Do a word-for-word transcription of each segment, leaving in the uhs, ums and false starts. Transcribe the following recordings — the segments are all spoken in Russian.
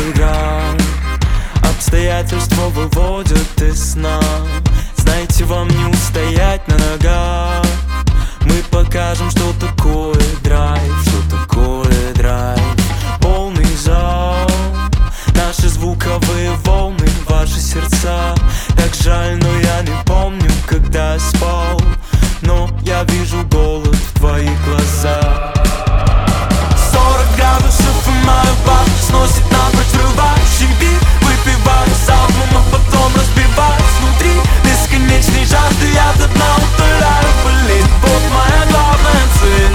игра. Обстоятельства выводят из сна. Знаете, вам не устоять на ногах. Мы покажем, что такое драйв, что такое драйв. Полный зал, наши звуковые волны, ваши сердца. Так жаль, но я не помню, когда спал, но я вижу голод в твоих глазах. Сорок градусов и мою бар сносит напрочь врывающий бит. Выпиваю залпом, а потом разбиваюсь внутри бесконечной жажды. Я до дна утоляю болит. Вот моя главная цель.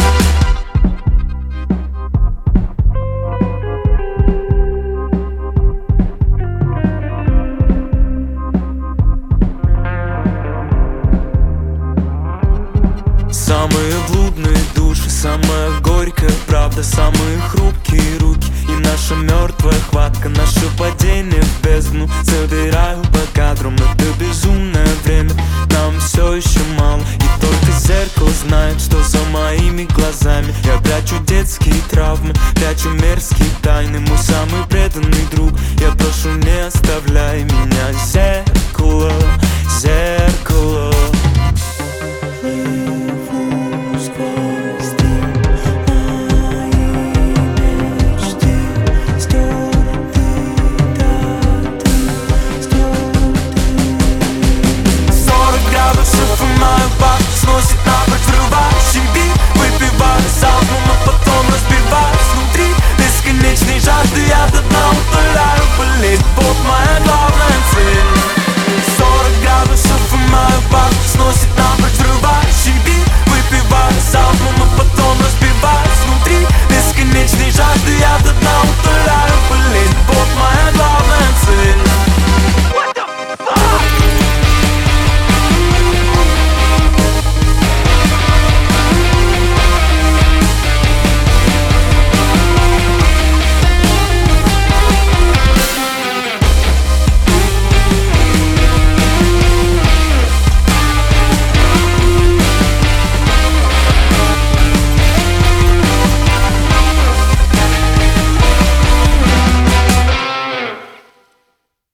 Самые блудные души, самая горькая правда, самые хрупкие руки и наша мертвая хватка, наше падение в бездну. Собираю по кадрам это безумное время, нам все еще мало, и только зеркало знает, что за моими глазами. Я прячу детские травмы, прячу мерзкие тайны, мой самый преданный друг. Я прошу, не оставляй меня здесь.